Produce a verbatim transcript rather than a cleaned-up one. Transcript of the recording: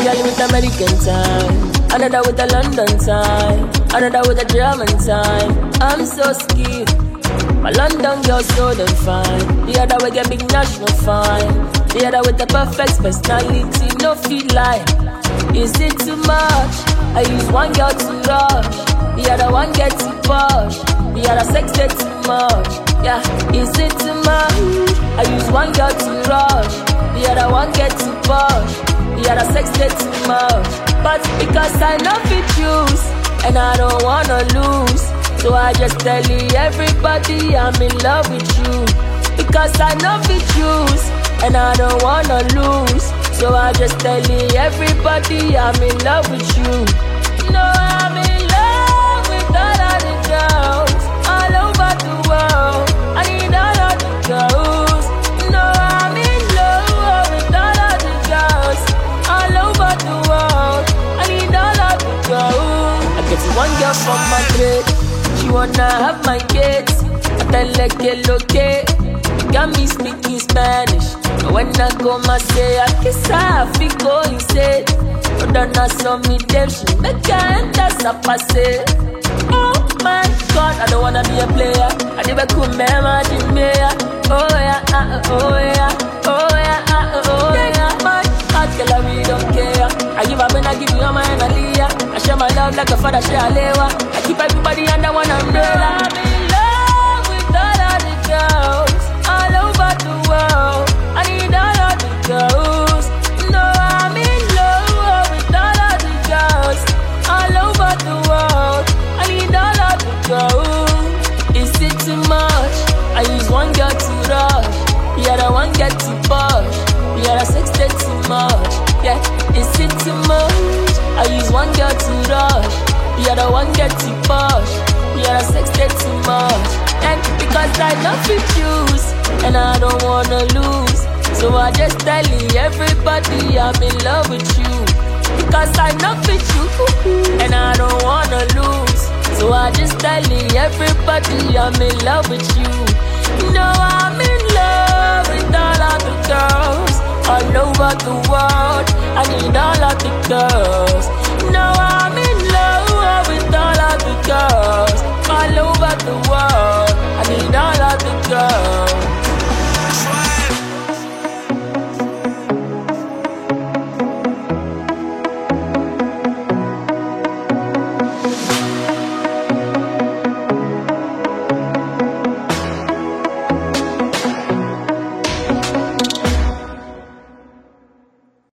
girl with American time, another with a London time, another with a German time. I'm so skilled. My London girl so damn fine. The other with a big national fine. The other with the perfect personality, no feel like. Is it too much? I use one girl to rush. The other one gets too posh. The other sex get too much. Yeah, is it too much? I use one girl to rush. The other one get too posh. The other sex get too much. But because I know fit choose, and I don't wanna lose, so I just tell you everybody I'm in love with you. Because I know fit choose, and I don't wanna lose, so I just tell you everybody I'm in love with you. No, I'm in love with all of the girls all over the world. I need all of the girls. No, I'm in love with all of the girls all over the world. I need all of the girls. I get one girl from Madrid, she wanna have my kids. I tell her que lo que, got me speaking Spanish. And when I go my say, I kiss her, I feel go insane. But then I saw me them, she make her enter sapase. Oh my God, I don't wanna be a player. I never could remember the mayor. Oh yeah, uh, oh yeah, oh yeah, uh, oh yeah. My heart, girl, I really don't care. I give up and I give you all my energy. I share my love like a father share a lewa. I keep everybody under one umbrella. I'm in love with all of the girls all over the world. I need all of the girls. No, I'm in love with all of the girls all over the world. I need all of the girls. Is it too much? I use one girl to rush. The other one get too push. The other sex get too much. Yeah, is it too much? I use one girl to rush. The other one get too push. The other sex get too much. And because I love you choose, and I don't wanna lose, so I just tell you everybody I'm in love with you. Because I love you, and I don't wanna lose, so I just tell you everybody I'm in love with you. You know I'm in love with all of the girls all over the world.